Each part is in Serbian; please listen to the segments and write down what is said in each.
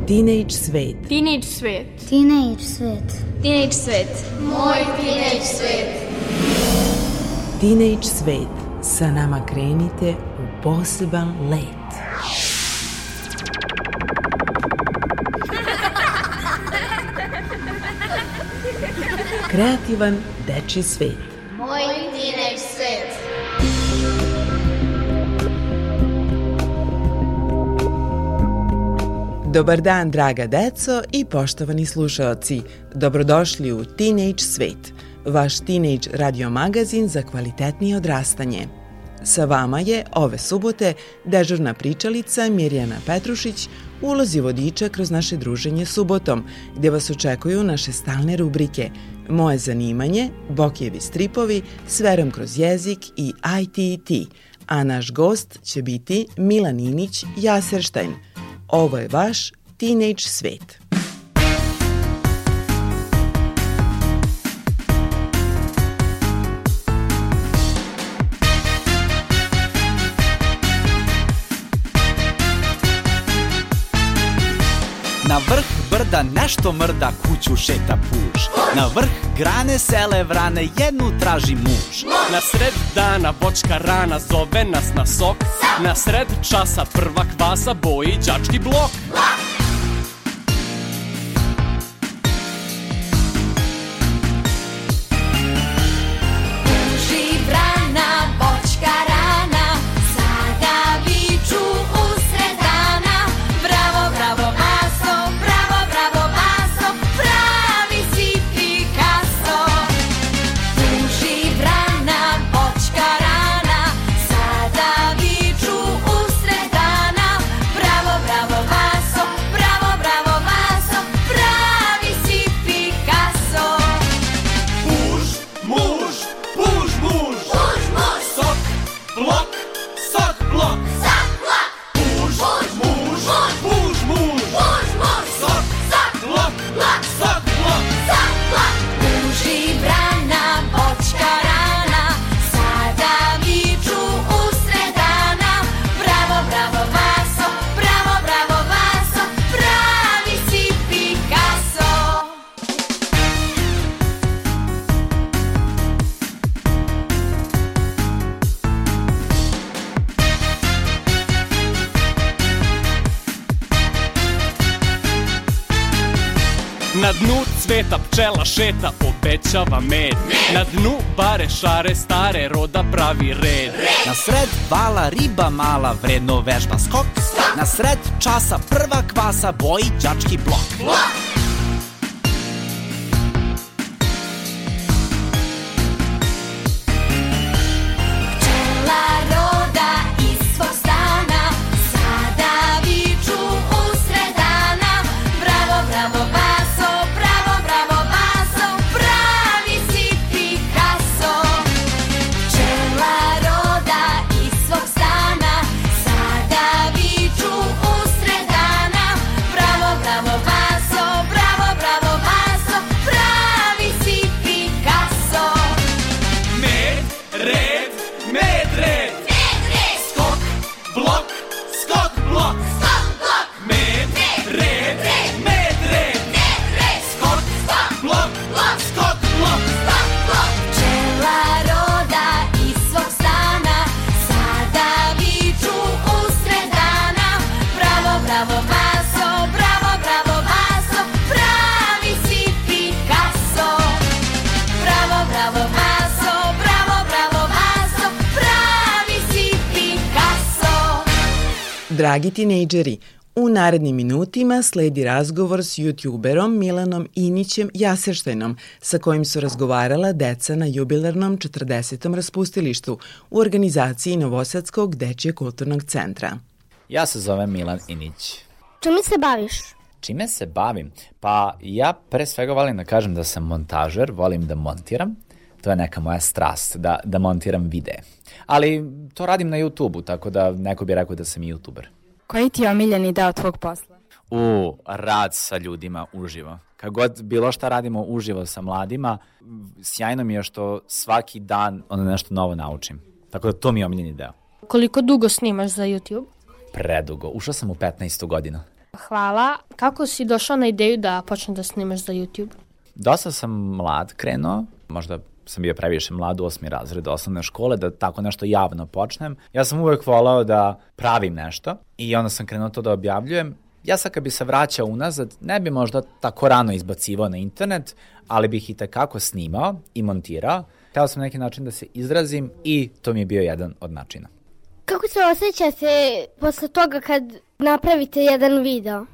Teenage svet. Teenage svet. Teenage svet. Teenage svet. Moj teenage svet. Teenage svet. Sa nama krenite u poseban let. Kreativan dečji svet. Moj teenage svet. Dobar dan, draga deco i poštovani slušaoci. Dobrodošli u Teenage svet, vaš teenage radio magazin za kvalitetnije odrastanje. Sa vama je ove subote dežurna pričalica Mirjana Petrušić u ulozi vodiča kroz naše druženje subotom, gdje vas očekuju naše stalne rubrike Moje zanimanje, Bokijevi stripovi, S verom kroz jezik i ITT, a naš gost će biti Milan Inić Jaserštajn. Ovo je vaš Teenage svet. Na vrh brda nešto mrda, kuću šeta puž. Na vrh grane sele vrane, jednu traži muž. Na sred dana voćka rana zove nas na sok. Na sred časa prva kvasa boji đački blok. Na dnu cveta pčela šeta, obećava med. Na dnu bare šare stare, roda pravi red. Na sred vala riba mala, vredno vežba skok. Na sred časa prva kvasa boji đački blok. Dragi tinejdžeri, u narednim minutima sledi razgovor s youtuberom Milanom Inićem Jaserštajnom, sa kojim su razgovarala deca na jubilarnom 40. raspustilištu u organizaciji Novosadskog dečijeg kulturnog centra. Ja se zovem Milan Inić. Čime se baviš? Čime se bavim? Pa ja pre svega volim da kažem da sam montažer, volim da montiram. To je neka moja strast, da montiram videe. Ali to radim na YouTube-u, tako da neko bi rekao da sam i YouTuber. Koji ti je omiljeni deo tvog posla? Rad sa ljudima uživo. Kad god bilo šta radimo uživo sa mladima, sjajno mi je što svaki dan nešto novo naučim. Tako da to mi je omiljeni deo. Koliko dugo snimaš za YouTube? Predugo. Ušao sam u 15. godinu. Hvala. Kako si došao na ideju da počneš da snimaš za YouTube? Dosta sam mlad krenuo, možda sam bio previše mlad u 8. razred osnovne škole, da tako nešto javno počnem. Ja sam uvek volao da pravim nešto i onda sam krenuo to da objavljujem. Ja sad kad bi se vraćao unazad, ne bi možda tako rano izbacivao na internet, ali bih i tekako snimao i montirao. Hteo sam neki način da se izrazim i to mi je bio jedan od načina. Kako se osjećate posle toga kad napravite jedan video?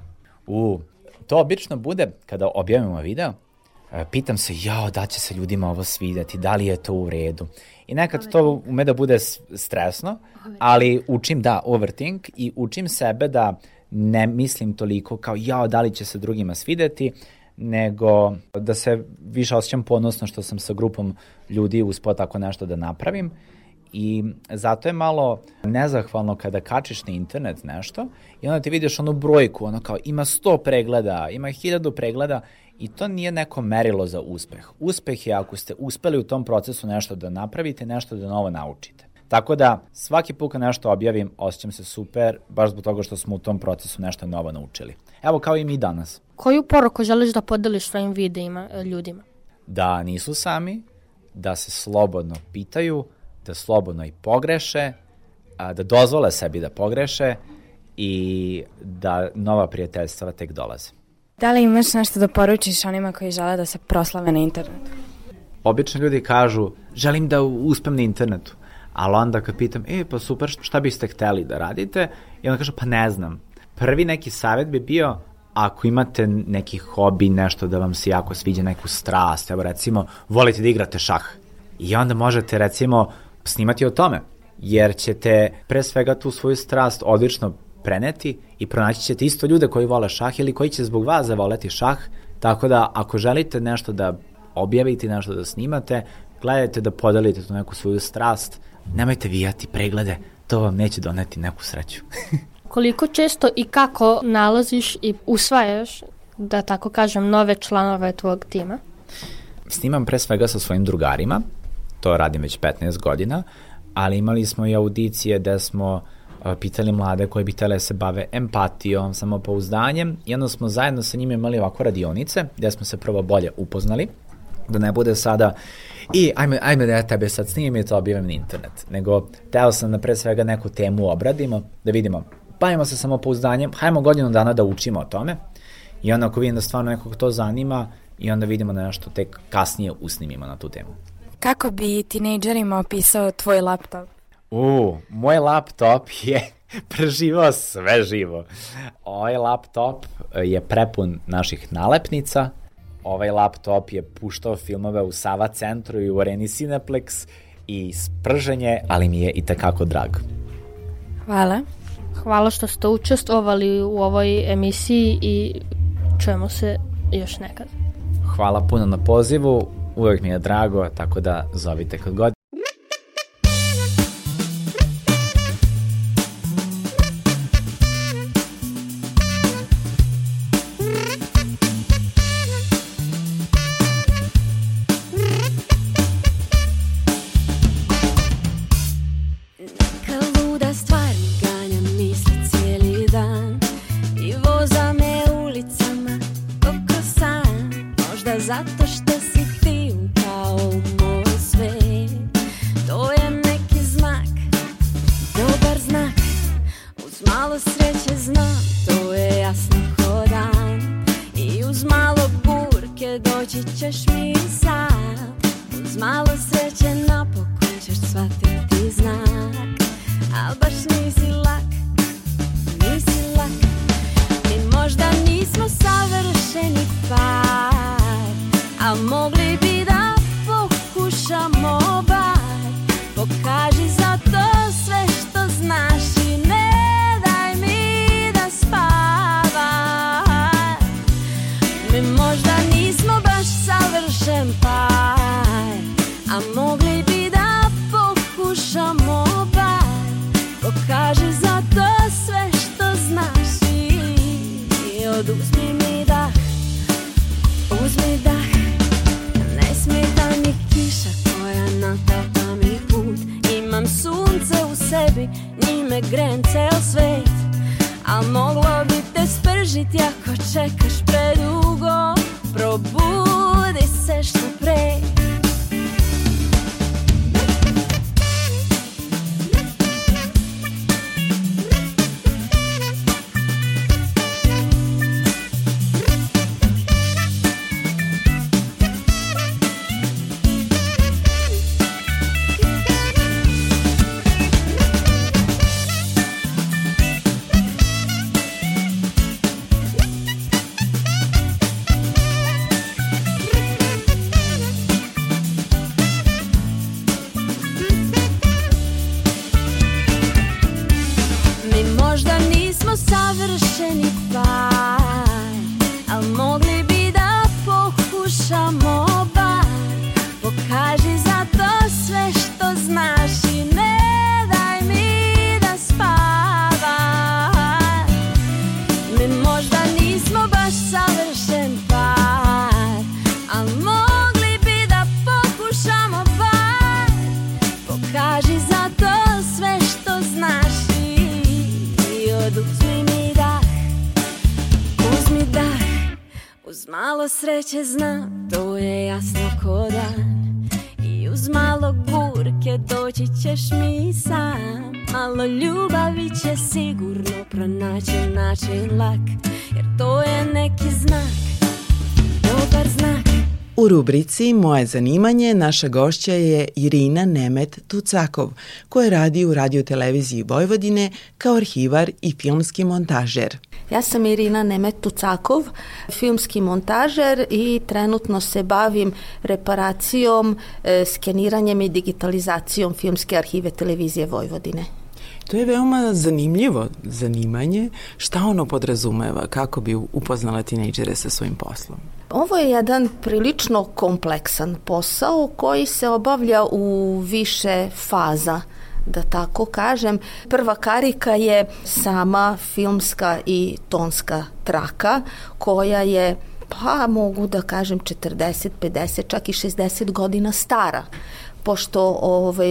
To obično bude kada objavimo video, pitam se, da će se ljudima ovo svidjeti, da li je to u redu. I nekad to ume da bude stresno, ali učim overthink i učim sebe da ne mislim toliko kao da li će se drugima svidjeti, nego da se više osjećam ponosno što sam sa grupom ljudi uspeo tako nešto da napravim. I zato je malo nezahvalno kada kačiš na internet nešto i onda ti vidiš onu brojku, ono kao ima 100 pregleda, ima 1000 pregleda i to nije neko merilo za uspeh. Uspeh je ako ste uspeli u tom procesu nešto da napravite, nešto da novo naučite. Tako da svaki put kad nešto objavim, osjećam se super, baš zbog toga što smo u tom procesu nešto novo naučili. Evo kao i mi danas. Koju poruku želiš da podeliš svojim videima ljudima? Da nisu sami, da se slobodno pitaju, da slobodno i pogreše, da dozvole sebi da pogreše i da nova prijateljstva tek dolaze. Da li imaš nešto da poručiš onima koji žele da se proslave na internetu? Obično ljudi kažu, želim da uspem na internetu, ali onda kad pitam, pa super, šta biste hteli da radite? I onda kažu, pa ne znam. Prvi neki savjet bi bio, ako imate neki hobi, nešto da vam se jako sviđa, neku strast, evo recimo, volite da igrate šah. I onda možete recimo snimati o tome, jer ćete pre svega tu svoju strast odlično preneti i pronaći ćete isto ljude koji vole šah ili koji će zbog vas zavoleti šah, tako da ako želite nešto da objavite, nešto da snimate, gledajte da podelite tu neku svoju strast, nemojte vijati preglede, to vam neće doneti neku sreću. Koliko često i kako nalaziš i usvajaš, da tako kažem, nove članove tvojeg tima? Snimam pre svega sa svojim drugarima, to radim već 15 godina, ali imali smo i audicije gde smo pitali mlade koji bi htjeli da se bave empatijom, samopouzdanjem i onda smo zajedno sa njima imali ovako radionice gde smo se prvo bolje upoznali, da ne bude sada ajme da ja tebe sad snimim i to objavim na internet, nego teo sam da pre svega neku temu obradimo, da vidimo, bavimo se samopouzdanjem, hajmo godinu dana da učimo o tome i onda ako vidim da stvarno nekog to zanima i onda vidimo da nešto tek kasnije usnimimo na tu temu. Kako bi tinejdžerima opisao tvoj laptop? Moj laptop je preživao sve živo. Ovaj laptop je prepun naših nalepnica. Ovaj laptop je puštao filmove u Sava centru i u Areni Cineplex i sprženje, ali mi je i tekako drag. Hvala. Hvala što ste učestvovali u ovoj emisiji i čujemo se još nekad. Hvala puno na pozivu, uvijek mi je drago, tako da zovite kad god. Zato što si ti kao moj svet. To je neki znak, dobar znak. Uz malo sreće znam, to je jasno ko dan. I uz malo burke doći ćeš mi sam. Uz malo sreće napokon ćeš shvatiti znak. Al baš nisi lak, nisi lak. Mi možda nismo savršeni par, a mogli bi da pokušamo bar. Pokaži za to sve što znaš i ne daj mi da spavam. Mi možda nismo baš savršen par, a mogli bi da pokušamo bar. Pokaži za to sve što znaš i oduzmi mi dah, uzmi dah. Smeta mi kiša koja natapa mi put. Imam sunce u sebi, njime grem ceo svet. Al moglo bi te spržiti ako čekaš predugo. Probudi se što pre. Savršeni par, al mogli bi da pokušamo bar. Pokaži za to sve što znaš i ne daj mi da spavam. Mi možda nismo baš savršen par, al mogli bi da pokušamo bar. Pokaži za to sve što znaš i oduzmi mi dah, uzmi dah. Uz malo sreće znam, to je jasno ko dan. I uz malo gurke doći ćeš mi sam. Malo ljubavi će sigurno pronaći način lak, jer to je neki znak, dobar znak. U rubrici Moje zanimanje naša gošća je Irina Nemet-Tucakov, koja radi u Radio-televiziji Vojvodine kao arhivar i filmski montažer. Ja sam Irina Nemet-Tucakov, filmski montažer i trenutno se bavim reparacijom, skeniranjem i digitalizacijom filmske arhive televizije Vojvodine. To je veoma zanimljivo zanimanje. Šta ono podrazumeva? Kako bi upoznala tinejdžere sa svojim poslom? Ovo je jedan prilično kompleksan posao koji se obavlja u više faza, da tako kažem. Prva karika je sama filmska i tonska traka koja je, pa mogu da kažem 40, 50, čak i 60 godina stara. Pošto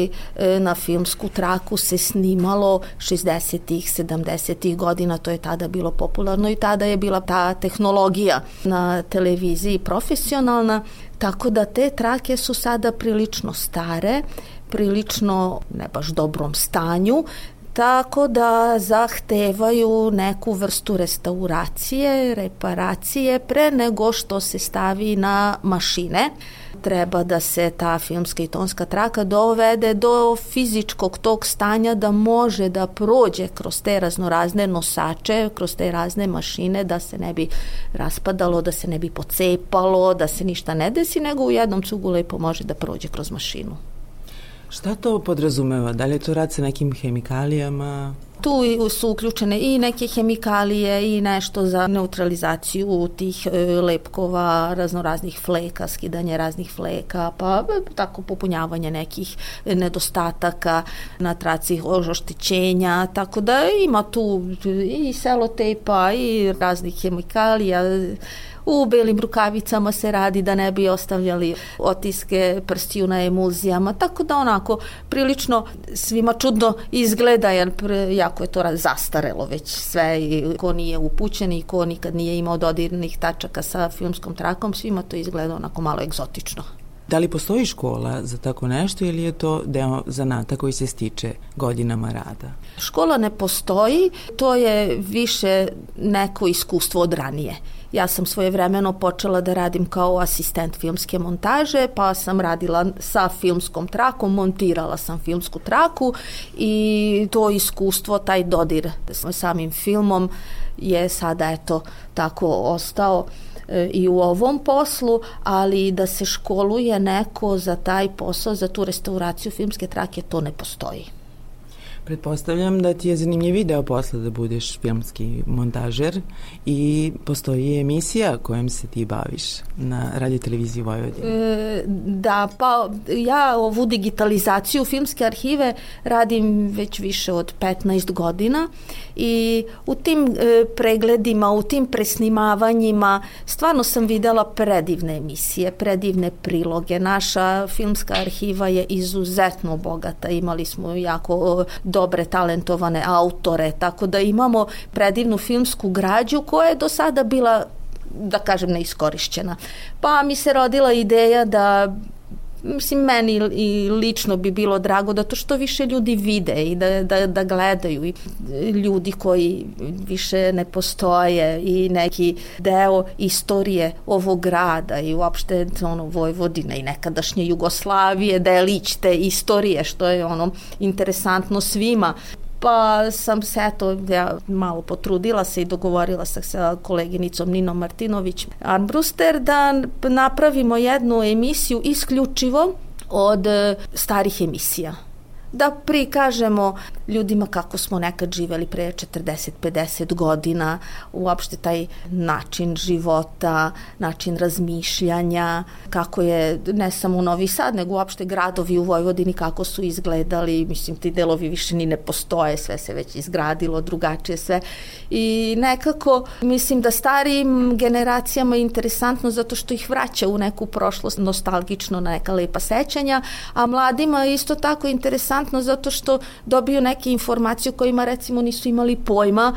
na filmsku traku se snimalo 60-ih, 70-ih godina, to je tada bilo popularno i tada je bila ta tehnologija na televiziji profesionalna, tako da te trake su sada prilično stare, prilično ne baš dobrom stanju, tako da zahtevaju neku vrstu restauracije, reparacije pre nego što se stavi na mašine. Treba da se ta filmska i tonska traka dovede do fizičkog tog stanja da može da prođe kroz te raznorazne nosače, kroz te razne mašine, da se ne bi raspadalo, da se ne bi pocepalo, da se ništa ne desi, nego u jednom cugu lepo može da prođe kroz mašinu. Šta to podrazumeva? Da li je to rad sa nekim hemikalijama? Tu su uključene i neke hemikalije i nešto za neutralizaciju tih lepkova, raznoraznih fleka, skidanje raznih fleka, pa tako popunjavanje nekih nedostataka na traci oštećenja, tako da ima tu i selotejpa i raznih hemikalija. U belim rukavicama se radi da ne bi ostavljali otiske prstiju na emulzijama, tako da onako prilično svima čudno izgleda, jer jako je to zastarelo već sve i ko nije upućen i ko nikad nije imao dodirnih tačaka sa filmskom trakom, svima to izgleda onako malo egzotično. Da li postoji škola za tako nešto ili je to deo zanata koji se stiče godinama rada? Škola ne postoji, to je više neko iskustvo od ranije. Ja sam svojevremeno počela da radim kao asistent filmske montaže, pa sam radila sa filmskom trakom, montirala sam filmsku traku i to iskustvo, taj dodir samim filmom je sada eto tako ostao i u ovom poslu, ali da se školuje neko za taj posao, za tu restauraciju filmske trake, to ne postoji. Pretpostavljam da ti je zanimljiviji deo posla da budeš filmski montažer i postoji emisija kojom se ti baviš na Radio-televiziji Vojvodine. Da, pa ja ovu digitalizaciju filmske arhive radim već više od 15 godina i u tim pregledima, u tim presnimavanjima stvarno sam videla predivne emisije, predivne priloge. Naša filmska arhiva je izuzetno bogata, imali smo jako dobre, talentovane autore, tako da imamo predivnu filmsku građu koja je do sada bila, da kažem, neiskorišćena. Pa mi se rodila ideja da, mislim, meni i lično bi bilo drago da to što više ljudi vide i da gledaju, i ljudi koji više ne postoje i neki deo istorije ovog grada i uopšte Vojvodine i nekadašnje Jugoslavije, delić te istorije, što je interesantno svima. Pa sam se malo potrudila se i dogovorila sa koleginicom Ninom Martinović Armbruster da napravimo jednu emisiju isključivo od starih emisija. Da prikažemo ljudima kako smo nekad živeli pre 40-50 godina, uopšte taj način života, način razmišljanja, kako je ne samo Novi Sad, nego uopšte gradovi u Vojvodini kako su izgledali, mislim ti delovi više ni ne postoje, sve se već izgradilo, drugačije sve. I nekako mislim da starijim generacijama je interesantno zato što ih vraća u neku prošlost, nostalgično, na neka lepa sećanja, a mladima je isto tako interesantno zato što dobiju neke informacije o kojima recimo nisu imali pojma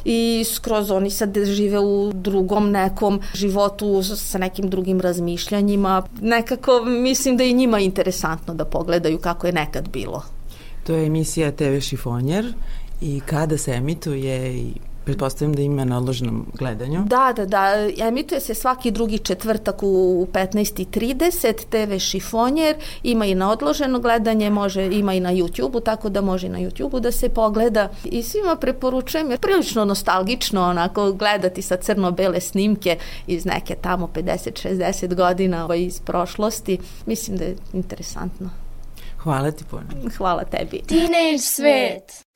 i skroz oni sad žive u drugom nekom životu sa nekim drugim razmišljanjima. Nekako mislim da je njima interesantno da pogledaju kako je nekad bilo. To je emisija TV Šifonjer i kada se emituje i pretpostavljam da ima na odloženom gledanju. Da. Emituje se svaki drugi četvrtak u 15:30, TV Šifonjer, ima i na odloženo gledanje, ima i na YouTube-u, tako da može i na YouTube-u da se pogleda. I svima preporučujem, jer prilično nostalgično onako gledati sa crno-bele snimke iz neke tamo 50-60 godina iz prošlosti. Mislim da je interesantno. Hvala ti puno. Hvala tebi. Teenage svet.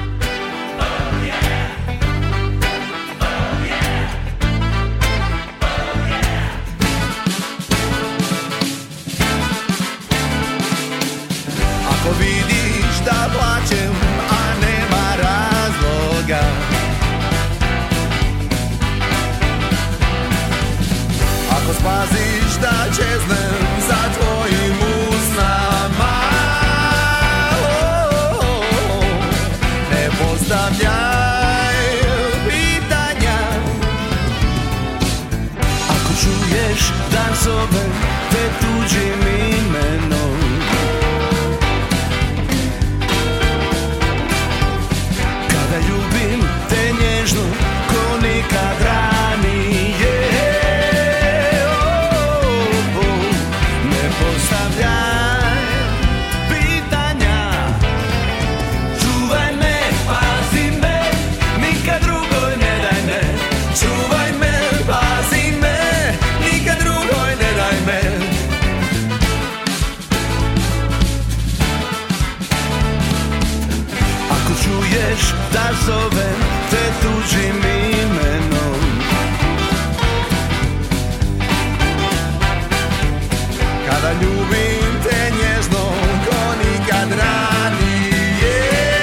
Ako vidiš da plačem, a nema razloga, ako spaziš da čeznem za tvojim usnama, ne postavljaj pitanja. Ako čuješ da zovem te tuđim imenom, ljubim te nježno ko nikad ranije, ne postavljaj pitanja. Čuvaj me, pazi me, nikad drugoj ne daj me. Čuvaj me, pazi me, nikad drugoj ne daj me. Ako čuješ da zovem te tuđim imenom, kada ljubim te nježno ko nikad ranije,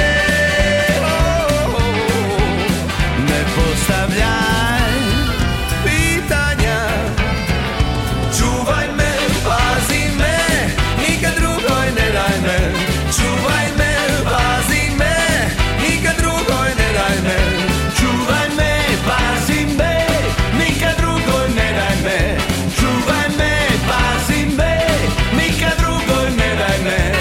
ne postavljaj pitanja. Čuvaj me, pazi me, nikad drugoj ne daj me. Čuvaj me, pazi me, nikad drugoj ne daj me. Čuvaj me, pazi me, nikad drugoj ne daj me. Čuvaj me, pazi me, nikad drugoj ne daj me.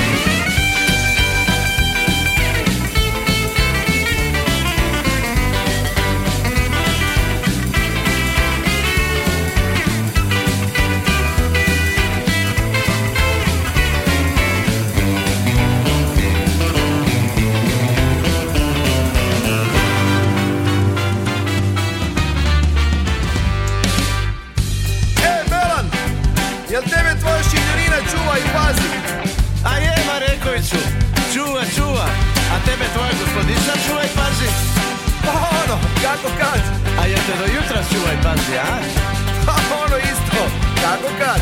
Jel tebe tvoja šiljanina čuva i pazi? A je, Marekoviću, čuva, a tebe tvoja gospodica čuva i pazi? Pa ono, kako kad? A jel te do jutra čuva i pazi, a? Pa ono isto, kako kad?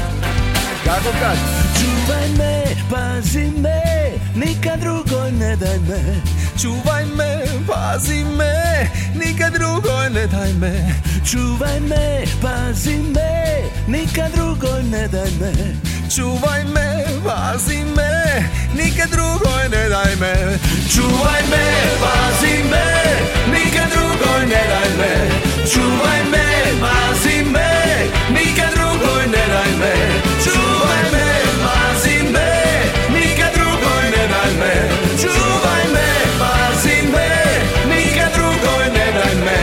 Čuvaj me, pazi me, nikad drugoj ne daj me. Čuvaj me, pazi me, nikad drugoj ne daj me. Čuvaj me, pazi me, nikad drugoj ne daj me. čuvaj me, pazi me, nikad drugoj ne daj me. Čuvaj me, pazi me, nikad drugoj ne daj me. Čuvaj me, pazi me, nikad drugoj ne daj me. Čuvaj me, pazi me, nikad drugoj ne daj me. Čuvaj me, pazi me, nikad drugoj ne daj me.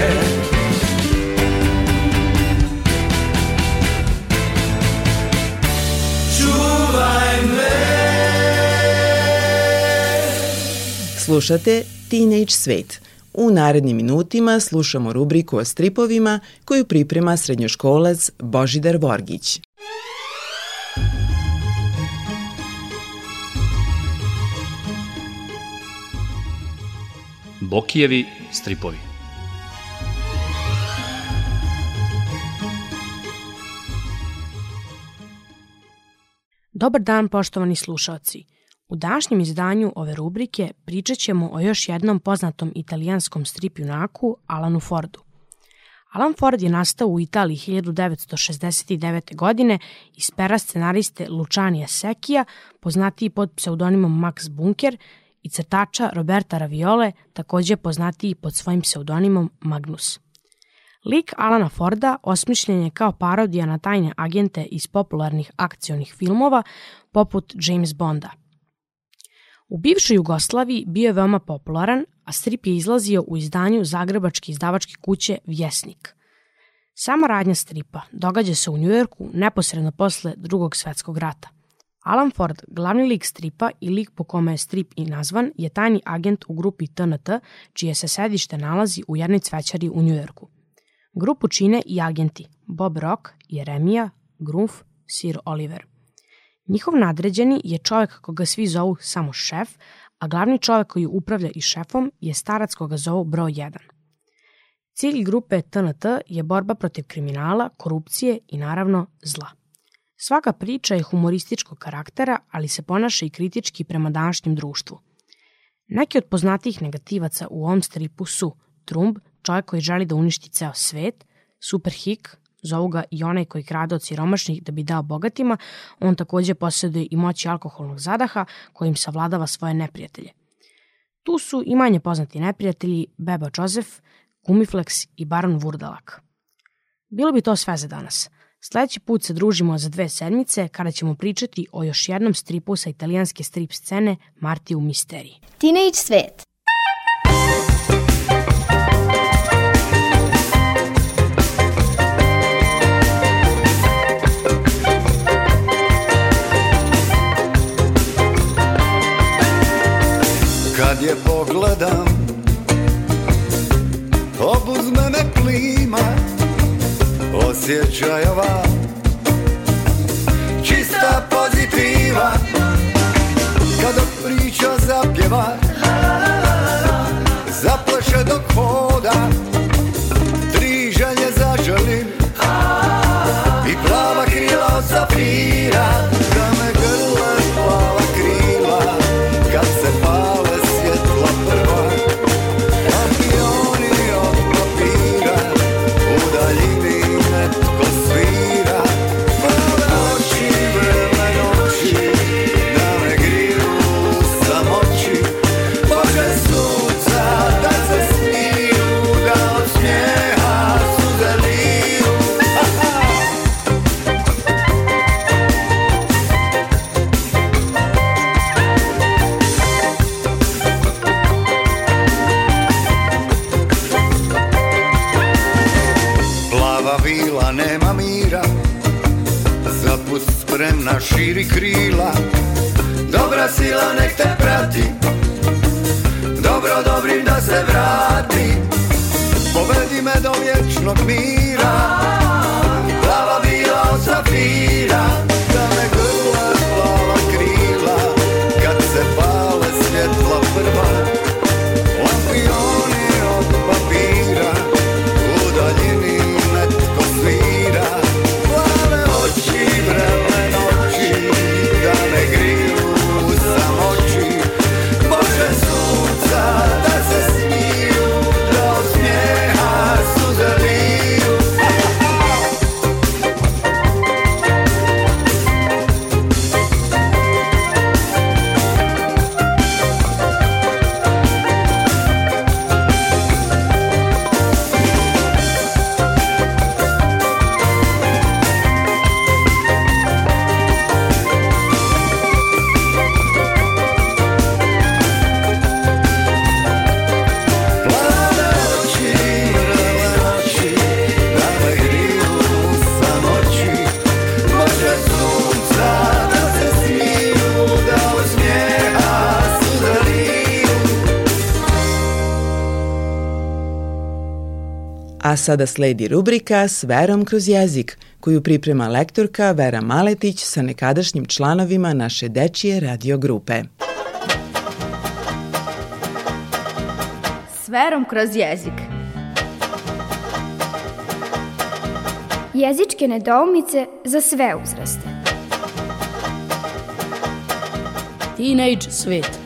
Slušate Teenage Svet. U narednim minutima slušamo rubriku o stripovima koju priprema srednjoškolac Božidar Vorgić. Bokijevi stripovi. Dobar dan, poštovani slušaoci. U današnjem izdanju ove rubrike pričat ćemo o još jednom poznatom italijanskom strip junaku Alanu Fordu. Alan Ford je nastao u Italiji 1969. godine iz pera scenariste Luciania Secchia, poznatiji pod pseudonimom Max Bunker, i crtača Roberta Raviole, takođe poznatiji pod svojim pseudonimom Magnus. Lik Alana Forda osmišljen je kao parodija na tajne agente iz popularnih akcionih filmova poput James Bonda. U bivšoj Jugoslaviji bio je veoma popularan, a strip je izlazio u izdanju zagrebačke izdavačke kuće Vjesnik. Sama radnja stripa događa se u Njujorku neposredno posle Drugog svetskog rata. Alan Ford, glavni lik stripa i lik po kome je strip i nazvan, je tajni agent u grupi TNT, čije se sedište nalazi u jednoj cvećari u Njujorku. Grupu čine i agenti Bob Rock, Jeremija, Grunf, Sir Oliver. Njihov nadređeni je čovjek koga svi zovu samo šef, a glavni čovjek koji upravlja i šefom je starac koga zovu broj 1. Cilj grupe TNT je borba protiv kriminala, korupcije i naravno zla. Svaka priča je humorističkog karaktera, ali se ponaša i kritički prema današnjem društvu. Neki od poznatijih negativaca u ovom stripu su Trumb, čovjek koji želi da uništi ceo svet, Super Hik, zovu ga i onaj koji krade od siromašnih da bi dao bogatima, on takođe posjeduje i moći alkoholnog zadaha kojim savladava svoje neprijatelje. Tu su i manje poznati neprijatelji Beba Joseph, Gumiflex i Baron Vurdalak. Bilo bi to sve za danas. Sljedeći put se družimo za 2 sedmice kada ćemo pričati o još jednom stripu sa italijanske strip scene Marti u misteriji. Teenage Svet. Kad je pogledam, obuzme me klima osjećajeva, čista pozitiva. Kada priča zapjeva, zapleše dok hoda, 3 želje zaželim i plava krila od safira, da me grle plava krila kad se pale svjetla prva. Lampioni od papira, u daljini netko svira. Plave oči, vreme noći, da me griju samoći. Bože sunca, da se smiju, da od smijeha suze liju. Plava vila nema mira, zapust spremna širi krila. Dobra sila nek te prati, dobro dobrim da se vrati. Povedi me do vječnog mira, plava vila od safira, da me grle plava krila kad se pale svjetla prva. Lampioni od papira, u daljini netko svira. Plave oči, vreme noći, da me griju samoći. Bože sunca, da se smiju, da od smijeha suze liju. A sada sledi rubrika S verom kroz jezik, koju priprema lektorka Vera Maletić sa nekadašnjim članovima naše dečije radio grupe. S verom kroz jezik. Jezičke nedoumice za sve uzraste. Teenage svet.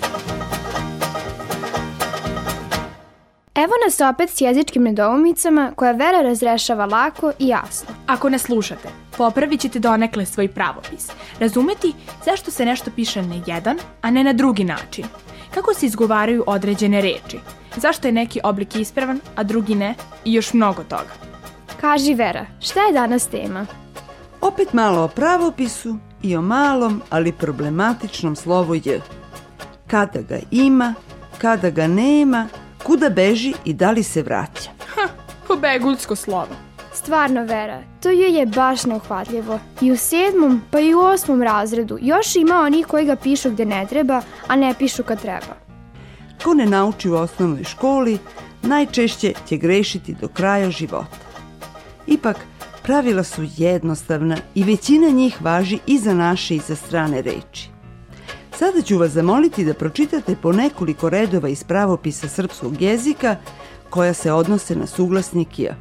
Evo nas opet s jezičkim nedoumicama koje Vera razrešava lako i jasno. Ako nas slušate, popravit ćete donekle svoj pravopis. Razumeti zašto se nešto piše na jedan, a ne na drugi način. Kako se izgovaraju određene reči. Zašto je neki oblik ispravan, a drugi ne, i još mnogo toga. Kaži Vera, šta je danas tema? Opet malo o pravopisu i o malom, ali problematičnom slovu J. Kada ga ima, kada ga nema, kuda beži i da li se vraća. Pobeguljsko slovo. Stvarno Vera, to je baš neuhvatljivo. I u 7. pa i u 8. razredu još ima onih koji ga pišu gde ne treba, a ne pišu kad treba. Ko ne nauči u osnovnoj školi, najčešće će grešiti do kraja života. Ipak, pravila su jednostavna i većina njih važi i za naše i za strane reči. Sada ću vas zamoliti da pročitate po nekoliko redova iz pravopisa srpskog jezika koja se odnose na suglasnik J.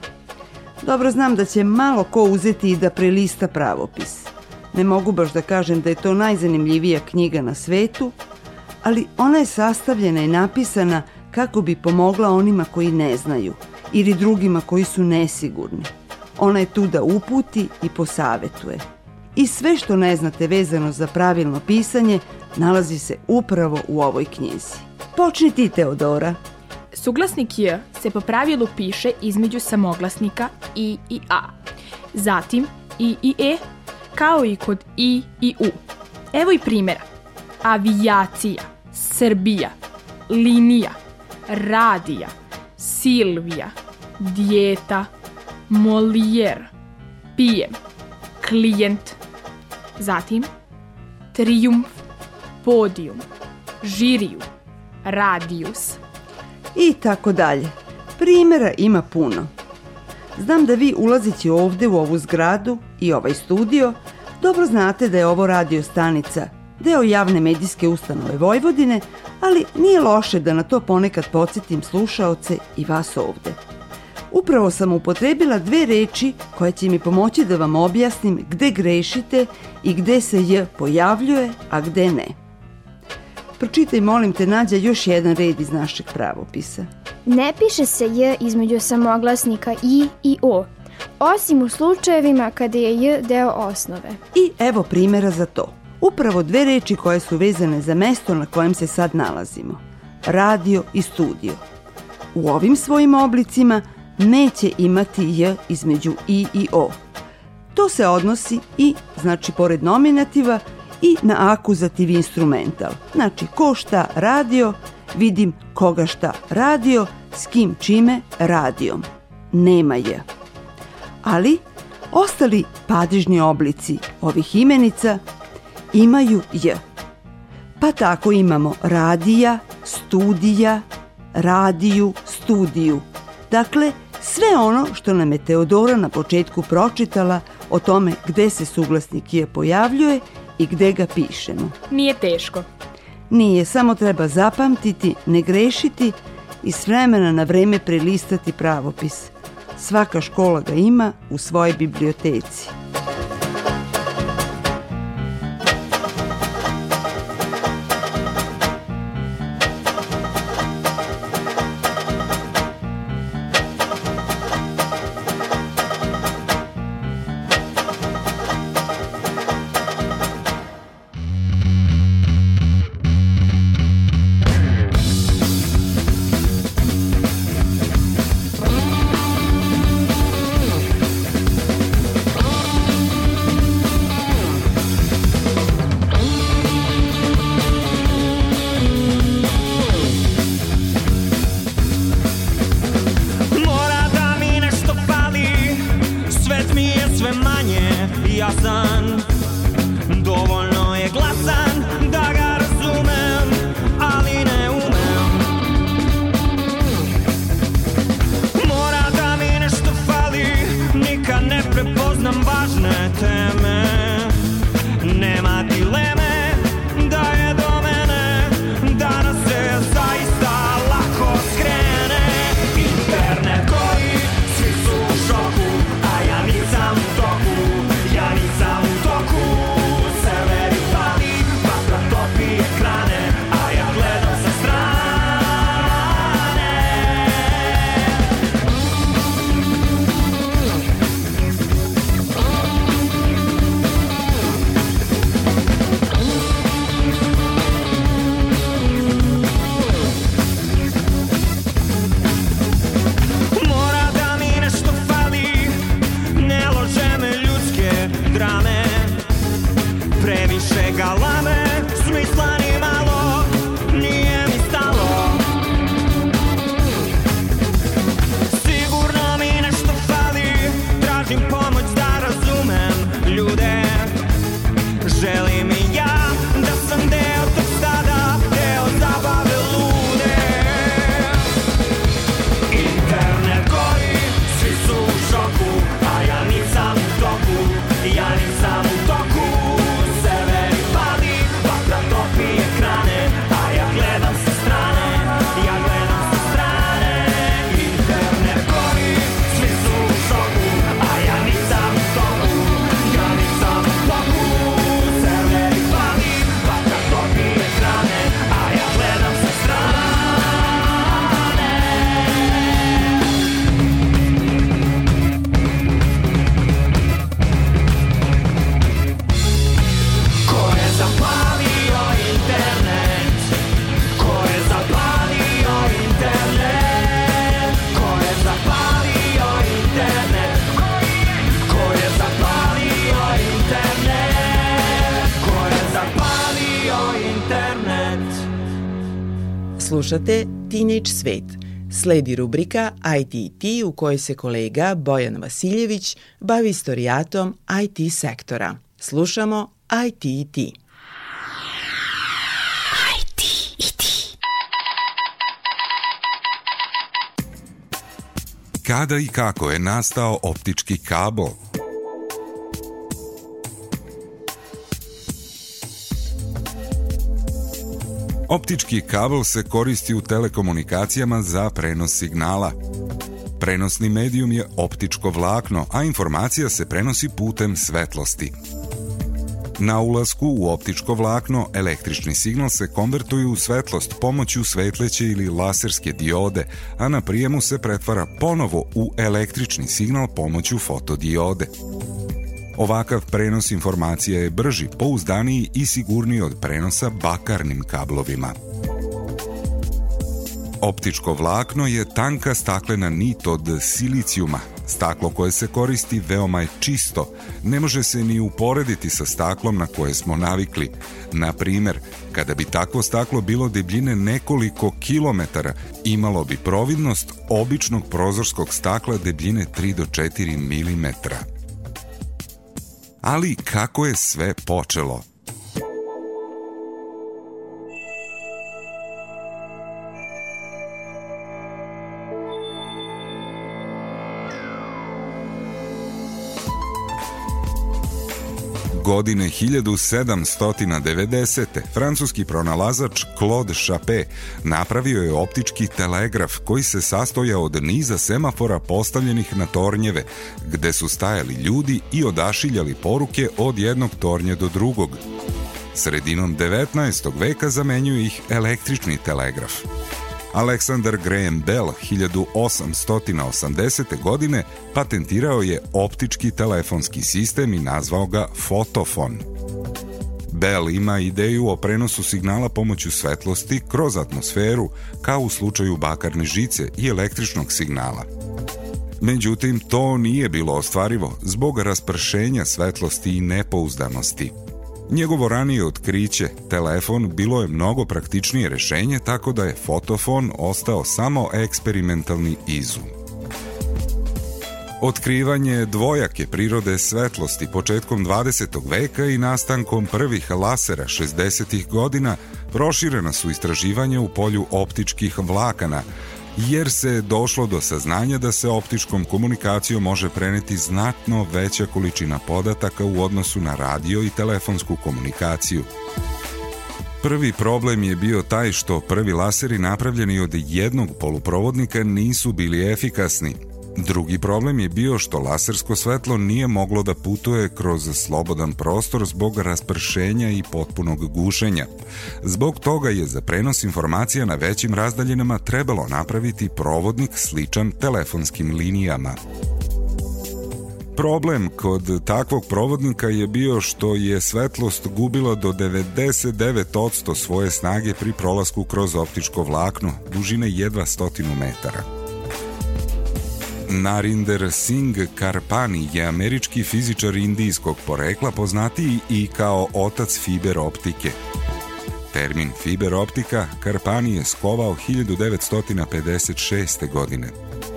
Dobro znam da će malo ko uzeti i da prelista pravopis. Ne mogu baš da kažem da je to najzanimljivija knjiga na svetu, ali ona je sastavljena i napisana kako bi pomogla onima koji ne znaju ili drugima koji su nesigurni. Ona je tu da uputi i posavetuje. I sve što ne znate vezano za pravilno pisanje nalazi se upravo u ovoj knjizi. Počni ti, Teodora. Suglasnik J se po pravilu piše između samoglasnika I i A. Zatim I i E, kao i kod I i U. Evo i primjera. Avijacija, Srbija, linija, radija, Silvija, dijeta, Molijer, pijem, klijent. Zatim trijumf, podijum, žiriju, radijus. I tako dalje. Primjera ima puno. Znam da vi ulazići ovde u ovu zgradu i ovaj studio, dobro znate da je ovo radio stanica, deo javne medijske ustanove Vojvodine, ali nije loše da na to ponekad podsjetim slušaoce i vas ovde. Upravo sam upotrebila 2 reči koje će mi pomoći da vam objasnim gde grešite i gde se J pojavljuje, a gde ne. Pročitaj, molim te, Nađa, još jedan red iz našeg pravopisa. Ne piše se J između samoglasnika I i O, osim u slučajevima kada je J deo osnove. I evo primjera za to. Upravo 2 reči koje su vezane za mesto na kojem se sad nalazimo. Radio i studio. U ovim svojim oblicima neće imati J između I i O. To se odnosi i, znači, pored nominativa, i na akuzativ instrumental. Znači, ko šta radio, vidim koga šta radio, s kim čime radijom. Nema J. Ali ostali padežni oblici ovih imenica imaju J. Pa tako imamo radija, studija, radiju, studiju. Dakle, sve ono što nam je Teodora na početku pročitala o tome gde se suglasnik J pojavljuje i gde ga pišemo. Nije teško. Nije, samo treba zapamtiti, ne grešiti i s vremena na vreme prelistati pravopis. Svaka škola ga ima u svojoj biblioteci. Slušate Teenage Svet. Sledi rubrika IT u kojoj se kolega Bojan Vasiljević bavi istorijatom IT sektora. Slušamo IT. Kada i kako je nastao optički kabel? Optički kabel se koristi u telekomunikacijama za prenos signala. Prenosni medijum je optičko vlakno, a informacija se prenosi putem svetlosti. Na ulasku u optičko vlakno električni signal se konvertuje u svetlost pomoću svetleće ili laserske diode, a na prijemu se pretvara ponovo u električni signal pomoću fotodiode. Ovakav prenos informacija je brži, pouzdaniji i sigurniji od prenosa bakarnim kablovima. Optičko vlakno je tanka staklena nit od silicijuma. Staklo koje se koristi veoma je čisto, ne može se ni uporediti sa staklom na koje smo navikli. Na primer, kada bi takvo staklo bilo debljine nekoliko kilometara, imalo bi providnost običnog prozorskog stakla debljine 3 do 4 milimetra. Ali kako je sve počelo? Godine 1790. francuski pronalazač Claude Chappé napravio je optički telegraf koji se sastojao od niza semafora postavljenih na tornjeve, gde su stajali ljudi i odašiljali poruke od jednog tornja do drugog. Sredinom 19. veka zamenjuje ih električni telegraf. Alexander Graham Bell 1880. godine patentirao je optički telefonski sistem i nazvao ga fotofon. Bell ima ideju o prenosu signala pomoću svetlosti kroz atmosferu, kao u slučaju bakarne žice i električnog signala. Međutim, to nije bilo ostvarivo zbog raspršenja svetlosti i nepouzdanosti. Njegovo ranije otkriće, telefon, bilo je mnogo praktičnije rešenje, tako da je fotofon ostao samo eksperimentalni izum. Otkrivanje dvojake prirode svetlosti početkom 20. veka i nastankom prvih lasera 60. godina proširena su istraživanja u polju optičkih vlakana, jer se došlo do saznanja da se optičkom komunikacijom može preneti znatno veća količina podataka u odnosu na radio i telefonsku komunikaciju. Prvi problem je bio taj što prvi laseri napravljeni od jednog poluprovodnika nisu bili efikasni. Drugi problem je bio što lasersko svetlo nije moglo da putuje kroz slobodan prostor zbog raspršenja i potpunog gušenja. Zbog toga je za prenos informacija na većim razdaljinama trebalo napraviti provodnik sličan telefonskim linijama. Problem kod takvog provodnika je bio što je svetlost gubila do 99% svoje snage pri prolasku kroz optičko vlakno, dužine jedva 100 metara. Narinder Singh Karpani je američki fizičar indijskog porekla, poznatiji i kao otac fiber optike. Termin fiber optika Karpani je skovao 1956. godine.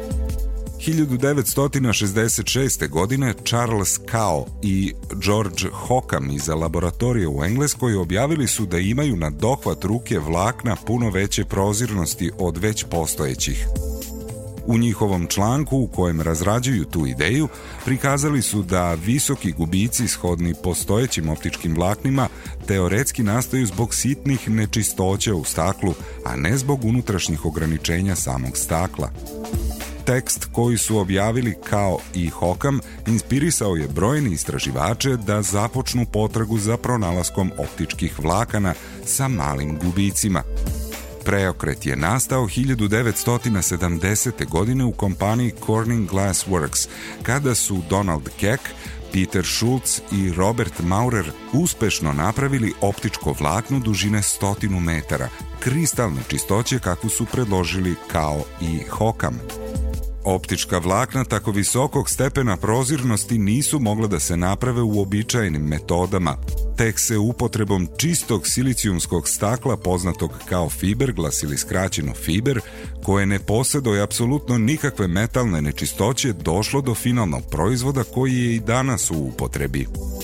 1966. godine Charles Kao i George Hockham iz laboratorije u Engleskoj objavili su da imaju na dohvat ruke vlakna puno veće prozirnosti od već postojećih. U njihovom članku u kojem razrađuju tu ideju, prikazali su da visoki gubici shodni postojećim optičkim vlaknima teoretski nastaju zbog sitnih nečistoća u staklu, a ne zbog unutrašnjih ograničenja samog stakla. Tekst koji su objavili Kao i Hockham inspirisao je brojne istraživače da započnu potragu za pronalaskom optičkih vlakana sa malim gubicima. Preokret je nastao 1970. godine u kompaniji Corning Glass Works, kada su Donald Keck, Peter Schultz i Robert Maurer uspešno napravili optičko vlakno dužine 100 metara, kristalne čistoće kakvu su predložili Kao i Hockham. Optička vlakna tako visokog stepena prozirnosti nisu mogla da se naprave uobičajenim metodama. Tek se upotrebom čistog silicijumskog stakla, poznatog kao fiberglas ili skraćeno fiber, koje ne posjeduje apsolutno nikakve metalne nečistoće, došlo do finalnog proizvoda koji je i danas u upotrebi.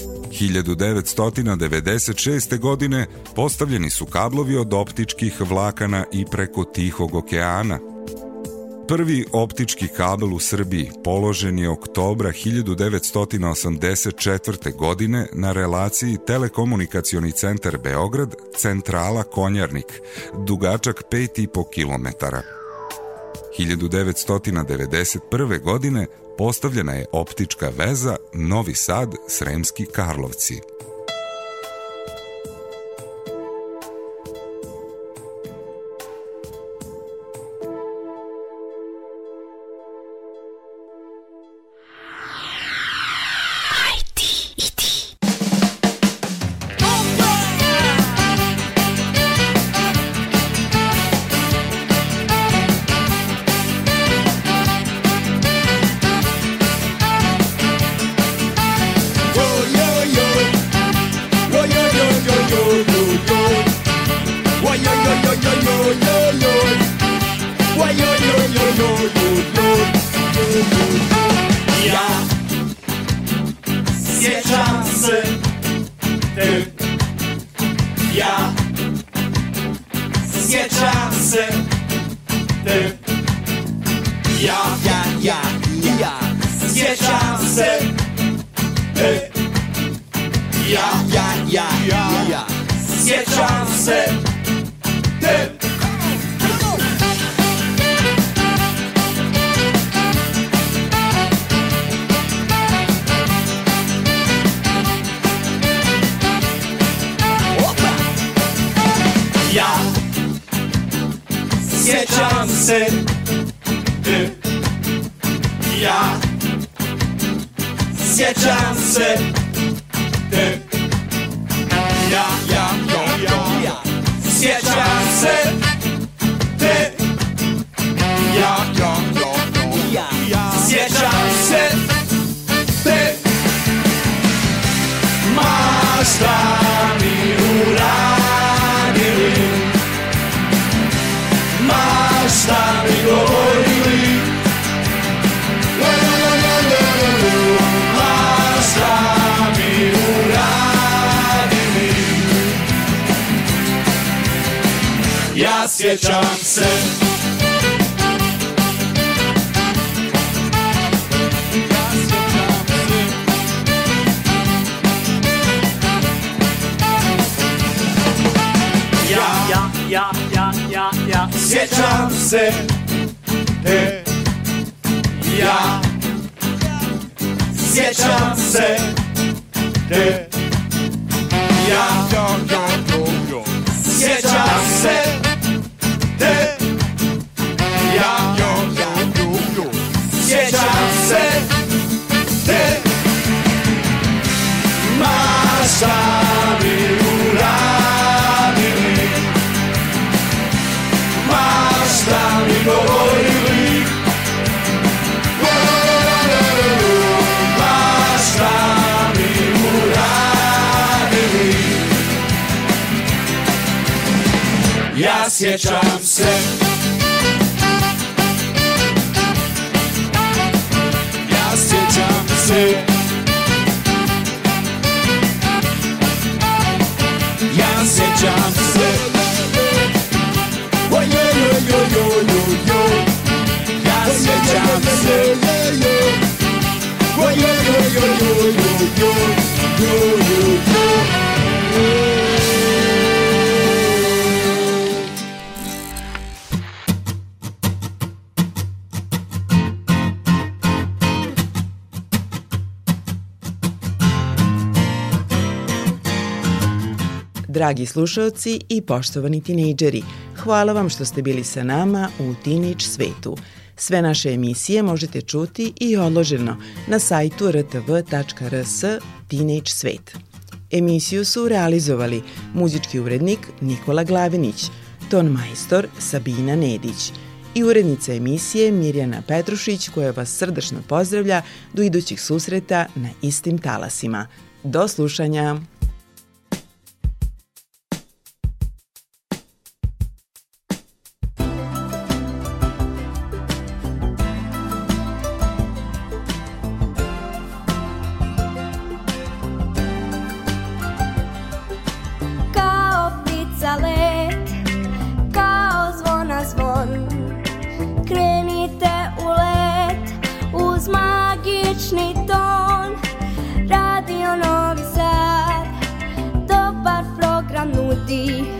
1996. godine postavljeni su kablovi od optičkih vlakana i preko Tihog okeana. Prvi optički kabel u Srbiji položen je oktobra 1984. godine na relaciji Telekomunikacioni centar Beograd, centrala Konjarnik, dugačak 5,5 km. 1991. godine postavljena je optička veza Novi Sad – Sremski Karlovci. Sjećam se te, ja sjećam se te, ja sjećam se te, ja sjećam se te, ma šta mi uradili, ma šta mi govorili, ma šta mi uradili, ja sjećam se. Ja sjećam se te, ja sjećam se te, ja sjećam se te, ja sjećam se te, ma šta mi uradili, ma šta mi govorili, ma šta mi uradili, ja sjećam se. Ja sjećam se. Ja sjećam se. Ja sjećam se. Dragi slušaoci i poštovani tinejdžeri, hvala vam što ste bili sa nama u Teenage svetu. Sve naše emisije možete čuti i odloženo na sajtu rtv.rs Teenage svet. Emisiju su realizovali muzički urednik Nikola Glavinić, ton majstor Sabina Nedić, i urednica emisije Mirjana Petrušić koja vas srdačno pozdravlja do idućih susreta na istim talasima. Do slušanja! Nudi